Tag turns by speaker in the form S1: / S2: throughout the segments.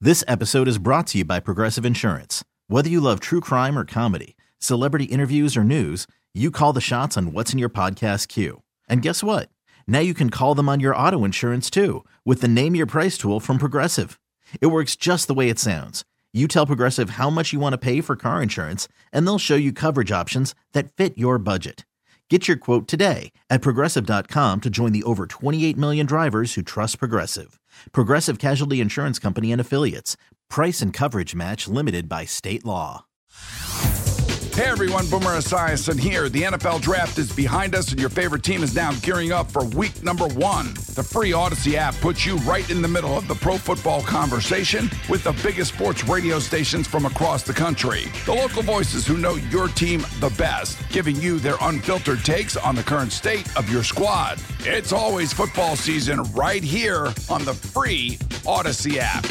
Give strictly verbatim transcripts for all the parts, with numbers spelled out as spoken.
S1: This episode is brought to you by Progressive Insurance. Whether you love true crime or comedy, celebrity interviews or news, you call the shots on what's in your podcast queue. And guess what? Now you can call them on your auto insurance too with the Name Your Price tool from Progressive. It works just the way it sounds. You tell Progressive how much you want to pay for car insurance, and they'll show you coverage options that fit your budget. Get your quote today at Progressive dot com to join the over twenty-eight million drivers who trust Progressive. Progressive Casualty Insurance Company and Affiliates. Price and coverage match limited by state law.
S2: Hey everyone, Boomer Esiason here. The N F L Draft is behind us and your favorite team is now gearing up for week number one. The free Odyssey app puts you right in the middle of the pro football conversation with the biggest sports radio stations from across the country. The local voices who know your team the best, giving you their unfiltered takes on the current state of your squad. It's always football season right here on the free Odyssey app.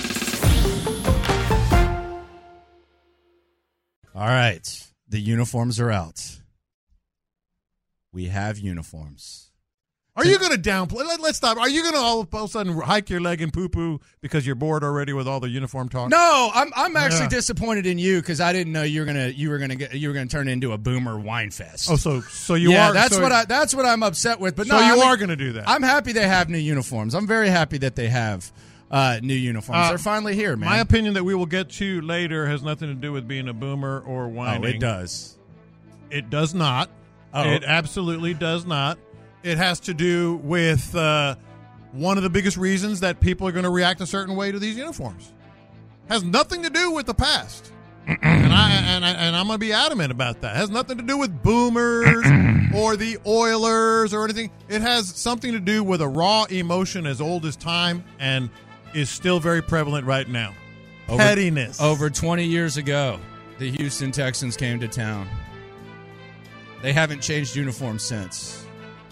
S3: All right. The uniforms are out. We have uniforms.
S4: Are you going to downplay? Let, let's stop. Are you going to all of a sudden hike your leg and poo-poo because you're bored already with all the uniform talk?
S3: No, I'm I'm actually
S4: Yeah.
S3: disappointed in you because I didn't know you were gonna you were gonna get you were gonna turn into a boomer wine fest.
S4: Oh, so so you
S3: yeah,
S4: are.
S3: that's
S4: so,
S3: what I that's what I'm upset with. But
S4: so
S3: no,
S4: you
S3: I'm,
S4: are going to do that.
S3: I'm happy they have new uniforms. I'm very happy that they have uh, new uniforms.
S4: Uh,
S3: They're finally here, man.
S4: My opinion that we will get to later has nothing to do with being a boomer or
S3: oh,
S4: whining.
S3: it does.
S4: It does not.
S3: Oh.
S4: It absolutely does not. It has to do with uh, one of the biggest reasons that people are going to react a certain way to these uniforms. Has nothing to do with the past. and I and, I, and I'm going to be adamant about that. It has nothing to do with boomers or the Oilers or anything. It has something to do with a raw emotion as old as time and is still very prevalent right now.
S3: Over-
S4: Pettiness.
S3: Over twenty years ago, the Houston Texans came to town. They haven't changed uniforms since.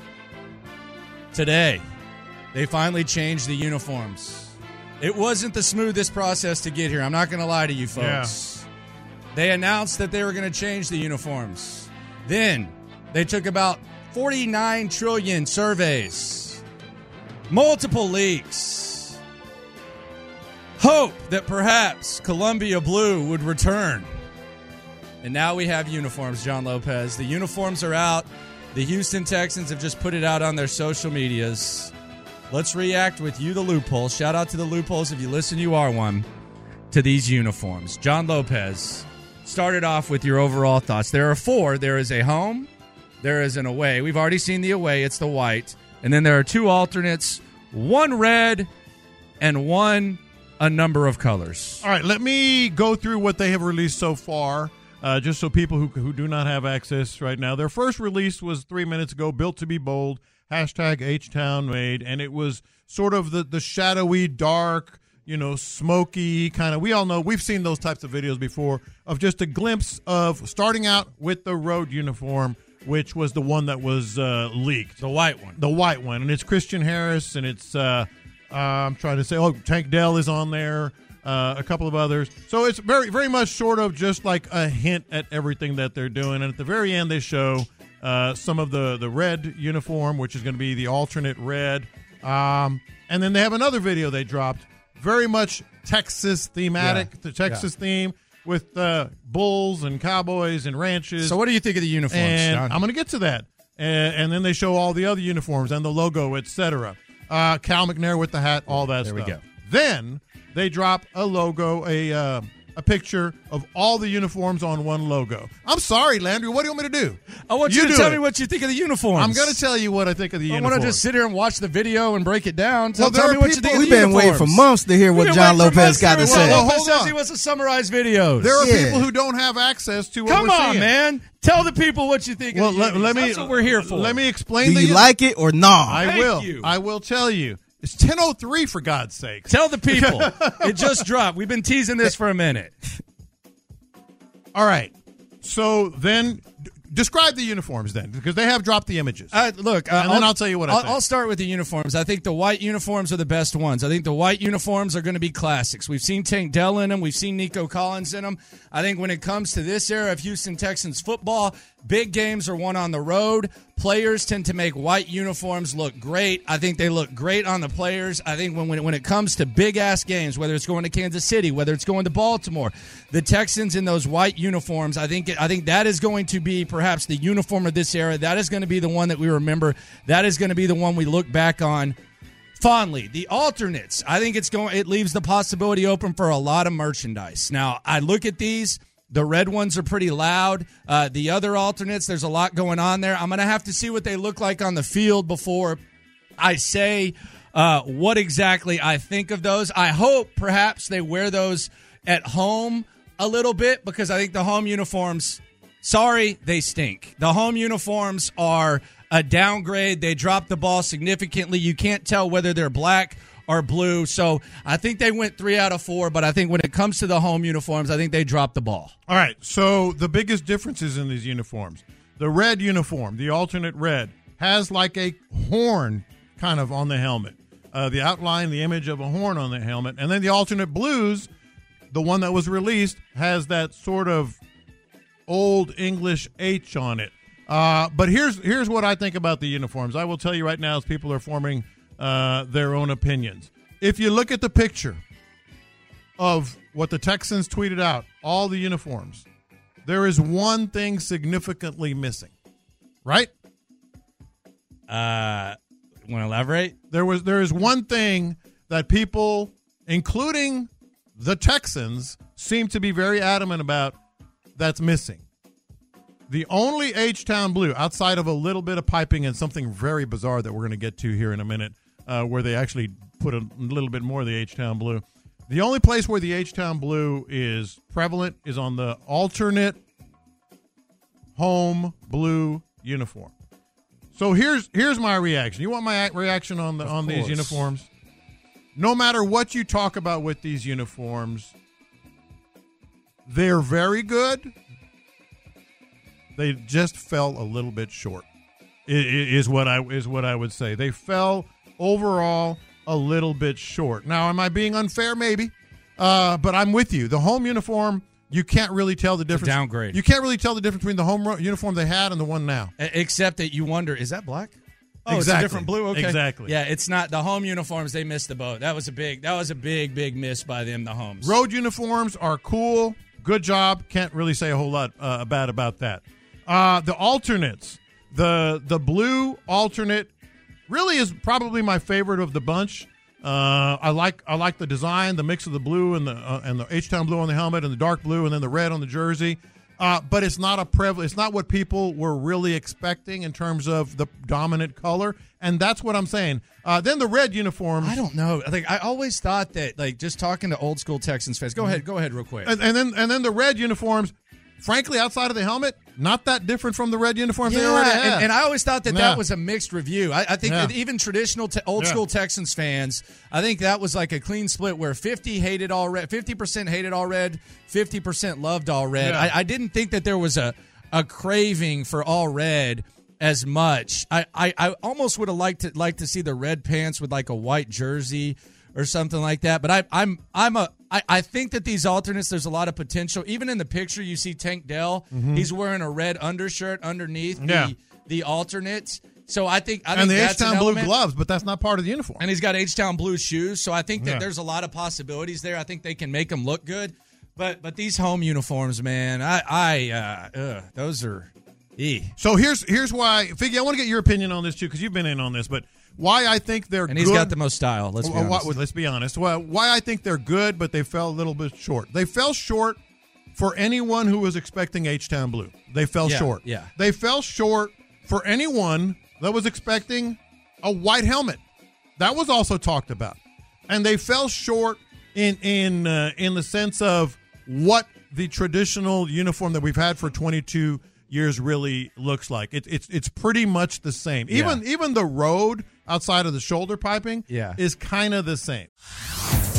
S3: Today, they finally changed the uniforms. It wasn't the smoothest process to get here. I'm not going to lie to you folks. Yeah. They announced that they were going to change the uniforms. Then, they took about forty-nine trillion surveys, multiple leaks, hope that perhaps Columbia Blue would return. And now we have uniforms, John Lopez. The uniforms are out. The Houston Texans have just put it out on their social medias. Let's react with you, the loophole. Shout out to the loopholes if you listen, you are one, to these uniforms. John Lopez, started off with your overall thoughts. There are four. There is a home. There is an away. We've already seen the away. It's the white. And then there are two alternates, one red and one a number of colors.
S4: All right, let me go through what they have released so far. Uh, just so people who who do not have access right now. Their first release was three minutes ago, Built to be Bold, hashtag H-Town Made, and it was sort of the, the shadowy, dark, you know, smoky kind of, we all know, we've seen those types of videos before, of just a glimpse of starting out with the road uniform, which was the one that was uh, leaked.
S3: The white one.
S4: The white one, and it's Christian Harris, and it's, uh, uh, I'm trying to say, oh, Tank Dell is on there. Uh, a couple of others. So it's very, very much sort of just like a hint at everything that they're doing. And at the very end, they show uh, some of the, the red uniform, which is going to be the alternate red. Um, and then they have another video they dropped, very much Texas thematic,
S3: Yeah.
S4: the Texas
S3: Yeah.
S4: theme with uh, bulls and cowboys and ranches.
S3: So what do you think of the uniforms,
S4: And
S3: John?
S4: I'm going to get to that. And, and then they show all the other uniforms and the logo, et cetera. Uh, Cal McNair with the hat, all that
S3: There
S4: stuff.
S3: we go.
S4: Then they drop a logo, a uh, a picture of all the uniforms on one logo. I'm sorry, Landry. What do you want me to do?
S3: I want you,
S4: You
S3: to
S4: do
S3: tell
S4: it.
S3: me what you think of the uniforms.
S4: I'm going to tell you what I think of the
S3: I
S4: uniforms.
S3: want to just sit here and watch the video and break it down. Tell,
S4: Well, there
S3: tell me
S4: are
S3: what you
S4: people-
S3: think of
S5: We've
S3: the
S5: been waiting
S3: uniforms.
S5: for months to hear
S3: We've
S5: what
S3: been
S5: John
S3: waiting for
S5: Lopez
S3: months
S5: got to
S3: hear what
S5: say.
S4: Well,
S3: Lopez
S4: hold
S3: says
S4: on.
S3: he wants to summarize videos.
S4: There are
S5: Yeah.
S4: people who don't have access to what
S3: Come
S4: we're
S3: on,
S4: seeing.
S3: man. Tell the people what you think
S4: Well,
S3: of the
S4: let,
S3: uniforms.
S4: let me.
S3: That's what we're here for.
S4: Let me explain.
S5: Do
S4: the
S5: you
S4: uni-
S5: like it or not?
S4: I
S3: Thank
S4: will.
S3: you.
S4: I will tell you. It's ten oh three for God's sake.
S3: Tell the people. It just dropped. We've been teasing this for a minute.
S4: All right. So then, d- describe the uniforms then, because they have dropped the images.
S3: Uh, look, uh,
S4: And then I'll tell you what I
S3: I'll,
S4: think.
S3: I'll start with the uniforms. I think the white uniforms are the best ones. I think the white uniforms are going to be classics. We've seen Tank Dell in them. We've seen Nico Collins in them. I think when it comes to this era of Houston Texans football, Big games are won on the road. Players tend to make white uniforms look great. I think they look great on the players. I think when when, when it comes to big-ass games, whether it's going to Kansas City, whether it's going to Baltimore, the Texans in those white uniforms, I think I think that is going to be perhaps the uniform of this era. That is going to be the one that we remember. That is going to be the one we look back on fondly. The alternates, I think it's going. It leaves the possibility open for a lot of merchandise. Now, I look at these. The red ones are pretty loud. Uh, the other alternates, there's a lot going on there. I'm going to have to see what they look like on the field before I say uh, what exactly I think of those. I hope perhaps they wear those at home a little bit because I think the home uniforms, sorry, they stink. The home uniforms are a downgrade. They drop the ball significantly. You can't tell whether they're black or blue. So I think they went three out of four, but I think when it comes to the home uniforms, I think they dropped the ball.
S4: All right, so the biggest differences in these uniforms. The red uniform, the alternate red, has like a horn kind of on the helmet. Uh, the outline, the image of a horn on the helmet. And then the alternate blues, the one that was released, has that sort of old English H on it. Uh, but here's here's what I think about the uniforms. I will tell you right now as people are forming uh, their own opinions. If you look at the picture of what the Texans tweeted out, all the uniforms, there is one thing significantly missing, right?
S3: Uh, want to elaborate?
S4: There was there is one thing that people, including the Texans, seem to be very adamant about that's missing. The only H-Town blue, outside of a little bit of piping and something very bizarre that we're going to get to here in a minute, uh, where they actually put a little bit more of the H-Town blue. The only place where the H-Town blue is prevalent is on the alternate home blue uniform. So here's here's my reaction. You want my reaction on the on these uniforms? No matter what you talk about with these uniforms, they're very good. They just fell a little bit short. Is what I is what I would say. They fell overall a little bit short. Now, am I being unfair? Maybe, uh, but I'm with you. The home uniform, you can't really tell the difference.
S3: Downgrade.
S4: You can't really tell the difference between the home uniform they had and the one now.
S3: Except that you wonder, is that black? Oh,
S4: exactly.
S3: It's a different blue. Okay,
S4: exactly.
S3: Yeah, it's not the home uniforms. They missed the boat. That was a big. That was a big, big miss by them. The homes.
S4: Road uniforms are cool. Good job. Can't really say a whole lot uh, bad about that. Uh, the alternates, the the blue alternate, really is probably my favorite of the bunch. Uh, I like I like the design, the mix of the blue and the uh, and the H-Town blue on the helmet and the dark blue and then the red on the jersey. Uh, but it's not a prevalent. It's not what people were really expecting in terms of the dominant color, and that's what I'm saying. Uh, then the red uniforms.
S3: I don't know. I think I always thought that, like, just talking to old school Texans fans. Go ahead. Go ahead, real quick.
S4: And, and then and then the red uniforms. Frankly, outside of the helmet, not that different from the red uniforms
S3: yeah,
S4: they already had.
S3: And, and I always thought that
S4: yeah.
S3: that was a mixed review. I, I think
S4: yeah.
S3: that even traditional te- old school yeah. Texans fans, I think that was like a clean split where fifty hated all red, fifty percent hated all red, fifty percent loved all red.
S4: Yeah.
S3: I, I didn't think that there was a, a craving for all red as much. I, I, I almost would have liked to like to see the red pants with like a white jersey or something like that. But I, I'm I'm a I, I think that these alternates, there's a lot of potential. Even in the picture, you see Tank Dell. Mm-hmm. He's wearing a red undershirt underneath yeah. the the alternates. So I think I
S4: and
S3: think
S4: the
S3: that's
S4: H-Town
S3: an
S4: blue
S3: element.
S4: gloves, but that's not part of the uniform.
S3: And he's got H-Town blue shoes. So I think that
S4: yeah.
S3: there's a lot of possibilities there. I think they can make them look good. But but these home uniforms, man, I I uh, ugh, those are. E.
S4: So here's here's why, Figgy, I want to get your opinion on this too because you've been in on this, but. Why I think they're
S3: and he's
S4: good.
S3: got the most style. Let's be
S4: well,
S3: honest.
S4: Why, let's be honest. Well, why I think they're good, but they fell a little bit short. They fell short for anyone who was expecting H-Town blue. They fell
S3: yeah,
S4: short.
S3: Yeah.
S4: They fell short for anyone that was expecting a white helmet. That was also talked about, and they fell short in in uh, in the sense of what the traditional uniform that we've had for twenty-two years really looks like. It, it's it's pretty much the same. Even even the road outside of the shoulder piping
S3: yeah.
S4: is kind of the same.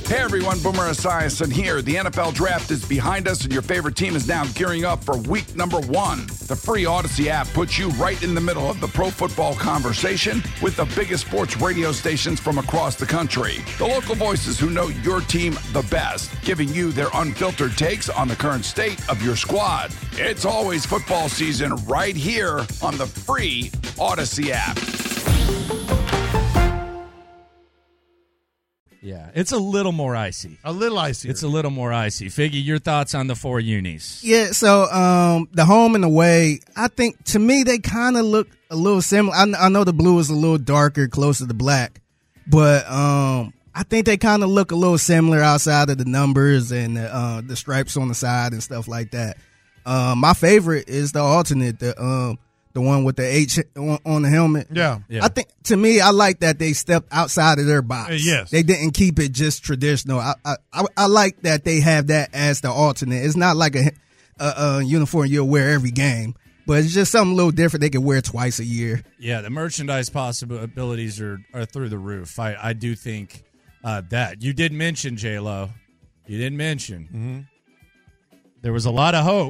S2: Hey everyone, Boomer Esiason here. The N F L Draft is behind us and your favorite team is now gearing up for week number one. The free Odyssey app puts you right in the middle of the pro football conversation with the biggest sports radio stations from across the country. The local voices who know your team the best, giving you their unfiltered takes on the current state of your squad. It's always football season right here on the free Odyssey app.
S3: Yeah, it's a little more icy.
S4: A little icy.
S3: It's a little more icy. Figgy, your thoughts on the four unis?
S5: Yeah, so um, the home and away, I think, to me, they kind of look a little similar. I, I know the blue is a little darker, closer to black, but um, I think they kind of look a little similar outside of the numbers and the, uh, the stripes on the side and stuff like that. Um, my favorite is the alternate, the um, the one with the H on, on the helmet.
S4: Yeah.
S3: yeah.
S5: I think, to me, I like that they stepped outside of their box.
S4: Uh, yes.
S5: They didn't keep it just traditional. I, I I I like that they have that as the alternate. It's not like a, a, a uniform you'll wear every game, but it's just something a little different they can wear twice a year.
S3: Yeah, the merchandise possibilities are, are through the roof. I, I do think uh, that. You did mention, J-Lo. You did mention.
S4: Mm-hmm.
S3: There was a lot of hope.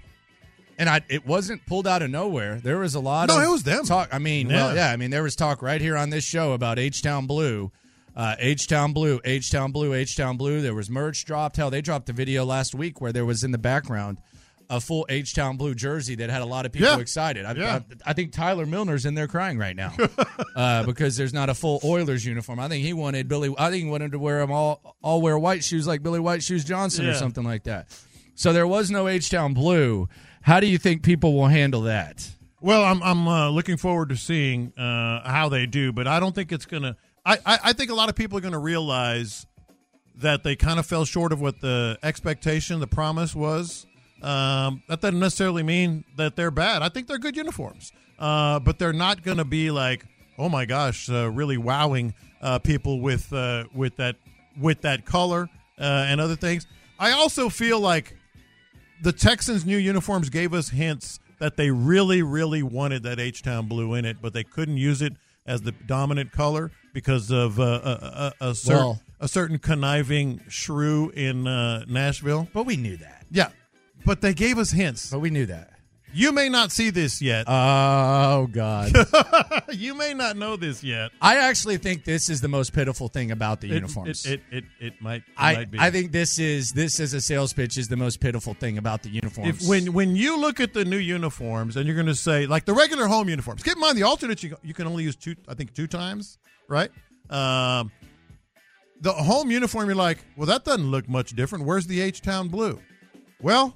S3: And I, it wasn't pulled out of nowhere. There was a lot
S4: No,
S3: of
S4: it was them.
S3: talk. I mean,
S4: Yeah.
S3: well, yeah. I mean, there was talk right here on this show about H-Town Blue, uh, H-Town Blue, H-Town Blue, H-Town Blue. There was merch dropped. Hell, they dropped a video last week where there was in the background a full H-Town Blue jersey that had a lot of people
S4: Yeah.
S3: excited. I,
S4: Yeah.
S3: I, I think Tyler Milner's in there crying right now uh, because there's not a full Oilers uniform. I think he wanted Billy. I think he wanted to wear them all, all wear white shoes like Billy White Shoes Johnson
S4: Yeah.
S3: or something like that. So there was no H-Town Blue. How do you think people will handle that?
S4: Well, I'm I'm uh, looking forward to seeing uh, how they do, but I don't think it's gonna. I, I, I think a lot of people are going to realize that they kind of fell short of what the expectation, the promise was. Um, that doesn't necessarily mean that they're bad. I think they're good uniforms, uh, but they're not going to be like, oh my gosh, uh, really wowing uh, people with uh, with that with that color uh, and other things. I also feel like the Texans' new uniforms gave us hints that they really, really wanted that H-Town blue in it, but they couldn't use it as the dominant color because of uh, a, a, a, cer-
S3: Well-
S4: a certain conniving shrew in uh, Nashville.
S3: But we knew that.
S4: Yeah, but they gave us hints.
S3: But we knew that.
S4: You may not see this yet.
S3: Oh, God.
S4: You may not know this yet.
S3: I actually think this is the most pitiful thing about the
S4: It-
S3: uniforms.
S4: It, it, it, it might, it
S3: I,
S4: might be.
S3: I think this is this as a sales pitch is the most pitiful thing about the uniforms.
S4: If when when you look at the new uniforms and you're going to say like the regular home uniforms, keep in mind the alternate you, you can only use two, I think two times, right? Um, the home uniform, you're like, well, that doesn't look much different. Where's the H-Town blue? Well,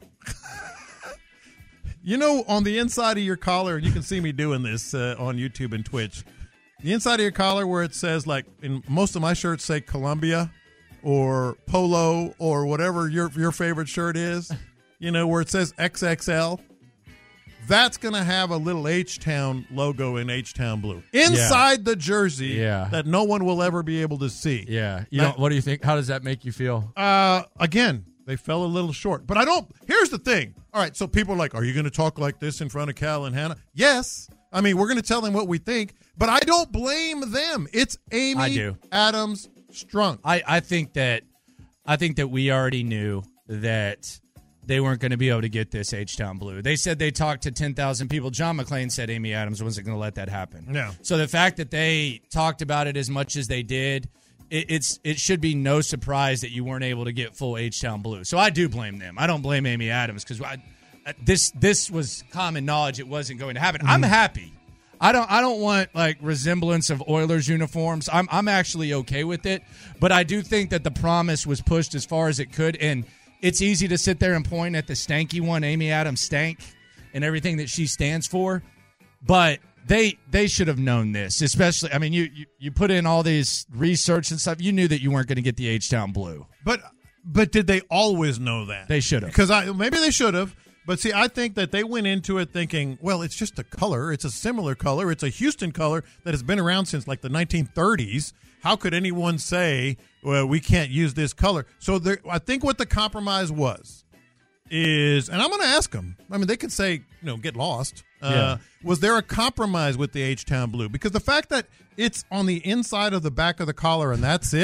S4: you know, on the inside of your collar, you can see me doing this uh, on YouTube and Twitch. The inside of your collar where it says, like, in most of my shirts say Columbia or Polo or whatever your your favorite shirt is, you know, where it says X X L, that's going to have a little H-Town logo in H-Town blue inside the jersey
S3: Yeah.
S4: that no one will ever be able to see.
S3: yeah, you
S4: That-
S3: don't, what do you think? How does that make you feel?
S4: Uh, again, they fell a little short. But I don't – here's the thing. All right, so people are like, are you going to talk like this in front of Cal and Hannah? Yes. I mean, we're going to tell them what we think, but I don't blame them. It's Amy
S3: I do.
S4: Adams Strunk.
S3: I, I think that I think that we already knew that they weren't going to be able to get this H-Town blue. They said they talked to ten thousand people. John McClain said Amy Adams wasn't going to let that happen.
S4: Yeah.
S3: So the fact that they talked about it as much as they did, it, it's it should be no surprise that you weren't able to get full H-Town blue. So I do blame them. I don't blame Amy Adams because this this was common knowledge it wasn't going to happen. Mm-hmm. I'm happy. I don't I don't want like resemblance of Oilers uniforms. I'm I'm actually okay with it, but I do think that the promise was pushed as far as it could, and it's easy to sit there and point at the stanky one, Amy Adams stank, and everything that she stands for, but they they should have known this. Especially, I mean, you you, you put in all these research and stuff. You knew that you weren't going to get the H-Town blue.
S4: But but did they always know that?
S3: They should have.
S4: Because I maybe they should have. But see, I think that they went into it thinking, well, it's just a color. It's a similar color. It's a Houston color that has been around since like the nineteen thirties. How could anyone say, well, we can't use this color? So there, I think what the compromise was is, and I'm going to ask them. I mean, they could say, you know, get lost. Uh,
S3: Yeah.
S4: Was there a compromise with the H-Town blue? Because the fact that it's on the inside of the back of the collar and that's it,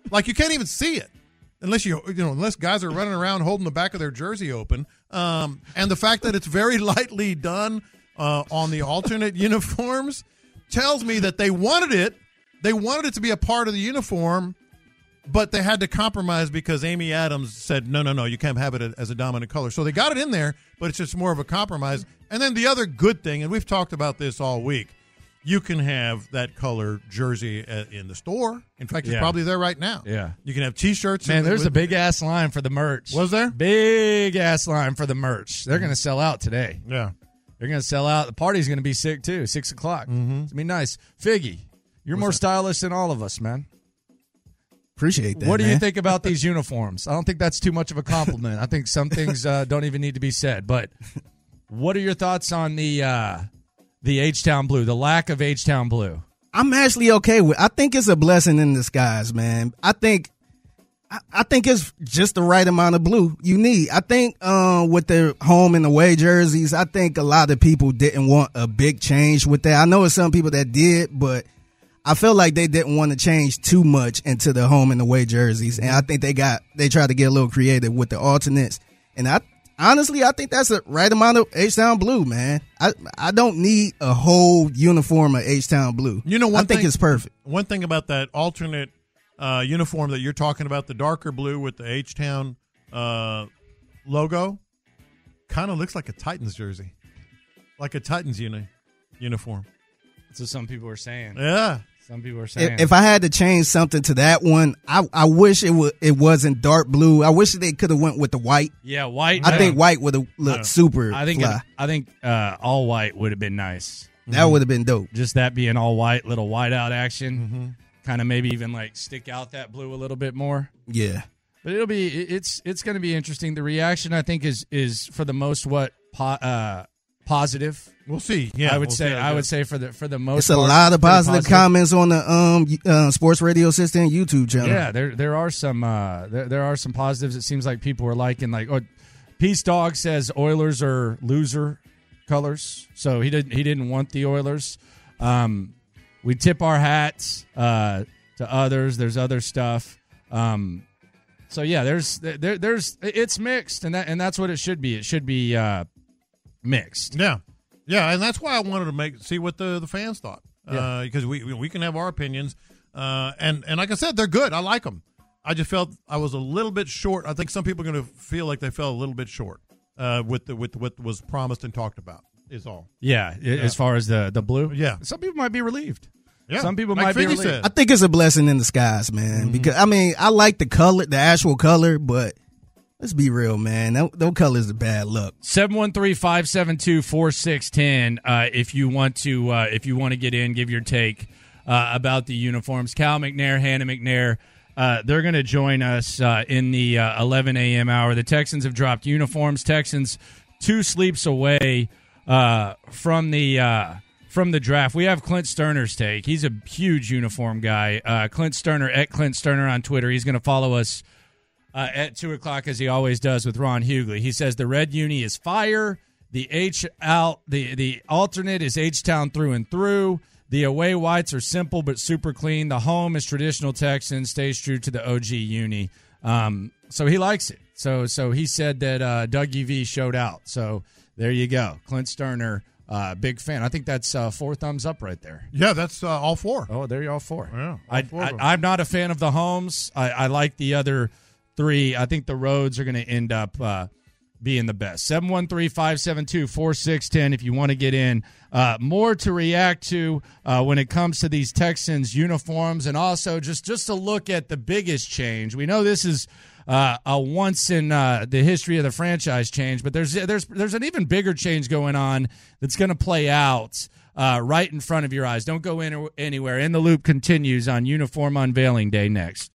S4: Like, you can't even see it unless you, you know, unless guys are running around holding the back of their jersey open. Um, and the fact that it's very lightly done uh, on the alternate uniforms tells me that they wanted it. They wanted it to be a part of the uniform, but they had to compromise because Amy Adams said, no, no, no, you can't have it as a dominant color. So they got it in there, but it's just more of a compromise. And then the other good thing, and we've talked about this all week, you can have that color jersey in the store. In fact, it's
S3: yeah.
S4: probably there right now.
S3: Yeah.
S4: You can have T-shirts.
S3: Man, there's
S4: with,
S3: a big-ass line for the merch.
S4: Was there?
S3: Big-ass line for the merch. They're mm-hmm. going to sell out today.
S4: Yeah.
S3: They're going to sell out. The party's going to be sick, too, six o'clock.
S4: Mm-hmm.
S3: It's going to be nice. Figgy, you're What's more that? stylish than all of us, man.
S5: Appreciate that,
S3: What do
S5: man.
S3: you think about these uniforms? I don't think that's too much of a compliment. I think some things uh, don't even need to be said. But what are your thoughts on the uh, the H-Town blue, the lack of H-Town blue?
S5: I'm actually okay with. I think it's a blessing in disguise, man. I think, I, I think it's just the right amount of blue you need. I think uh, with the home and away jerseys, I think a lot of people didn't want a big change with that. I know it's some people that did, but I feel like they didn't want to change too much into the home and away jerseys, and I think they got they tried to get a little creative with the alternates. And I honestly, I think that's the right amount of H-Town blue, man. I I don't need a whole uniform of H-Town blue.
S4: You know, one
S5: I think
S4: thing,
S5: it's perfect.
S4: One thing about that alternate uh, uniform that you're talking about, the darker blue with the H-Town uh, logo, kind of looks like a Titans jersey, like a Titans uni- uniform.
S3: That's what some people are saying.
S4: Yeah.
S3: Some people are saying.
S5: If, if I had to change something to that one, I, I wish it would it wasn't dark blue. I wish they could have went with the white.
S3: Yeah, white.
S5: I think white would have looked super
S3: I think
S5: fly.
S3: it, I think uh, all white would have been nice.
S5: That mm-hmm. would have been dope.
S3: Just that being all white, little whiteout action,
S4: mm-hmm.
S3: kind of maybe even like stick out that blue a little bit more.
S5: Yeah,
S3: but it'll be it's it's going to be interesting. The reaction I think is is for the most what po- uh, positive.
S4: We'll see. Yeah,
S3: I would
S4: we'll
S3: say
S4: see, I
S3: I would
S4: guess.
S3: say for the for the most.
S5: It's a
S3: part,
S5: lot of positive,
S3: positive
S5: comments on the um uh, Sports Radio Assistant YouTube channel.
S3: Yeah, there there are some uh, there there are some positives. It seems like people are liking like. Oh, Peace Dog says Oilers are loser colors, so he didn't he didn't want the Oilers. Um, we tip our hats uh, to others. There's other stuff. Um, so yeah, there's there there's it's mixed, and that and that's what it should be. It should be uh, mixed.
S4: Yeah. Yeah, and that's why I wanted to make see what the, the fans thought,
S3: yeah.
S4: because uh, we we can have our opinions, uh, and and like I said, they're good. I like them. I just felt I was a little bit short. I think some people are going to feel like they fell a little bit short uh, with the with what was promised and talked about. Is all.
S3: Yeah,
S4: yeah,
S3: as far as the the blue.
S4: Yeah,
S3: some people might be relieved.
S4: Yeah,
S3: some people
S4: like
S3: might
S4: Figgy
S3: be relieved.
S4: Said.
S5: I think it's a blessing in disguise, man.
S4: Mm-hmm.
S5: Because I mean, I like the color, the actual color, but. Let's be real, man. Those colors are bad luck.
S3: seven one three, five seven two, four six one zero uh, if you want to uh, if you want to get in, give your take uh, about the uniforms. Cal McNair, Hannah McNair, uh, they're going to join us uh, in the uh, eleven a.m. hour. The Texans have dropped uniforms. Texans two sleeps away uh, from the uh, from the draft. We have Clint Sterner's take. He's a huge uniform guy. Uh, Clint Sterner, at Clint Sterner on Twitter. He's going to follow us Uh, at two o'clock, as he always does with Ron Hughley. He says the red uni is fire. The H out the the alternate is H-Town through and through. The away whites are simple but super clean. The home is traditional Texan, stays true to the O G uni. Um, so he likes it. So so he said that uh, Dougie V showed out. So there you go, Clint Sterner, uh, big fan. I think that's uh, four thumbs up right there.
S4: Yeah, that's uh, all four.
S3: Oh, there you all four.
S4: Yeah, all
S3: I,
S4: four
S3: I,
S4: of them.
S3: I'm not a fan of the homes. I, I like the other three. I think the roads are going to end up uh, being the best. seven one three, five seven two, four six one zero if you want to get in. Uh, more to react to uh, when it comes to these Texans uniforms, and also just, just to look at the biggest change. We know this is uh, a once in uh, the history of the franchise change, but there's there's there's an even bigger change going on that's going to play out uh, right in front of your eyes. Don't go in anywhere. In the Loop continues on Uniform Unveiling Day next.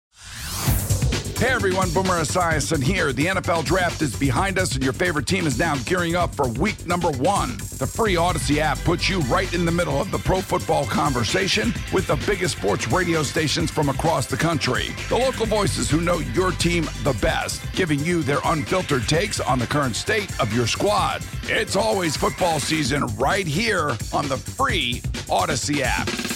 S2: Hey everyone, Boomer Esiason here. The N F L Draft is behind us and your favorite team is now gearing up for week number one. The free Odyssey app puts you right in the middle of the pro football conversation with the biggest sports radio stations from across the country. The local voices who know your team the best, giving you their unfiltered takes on the current state of your squad. It's always football season right here on the free Odyssey app.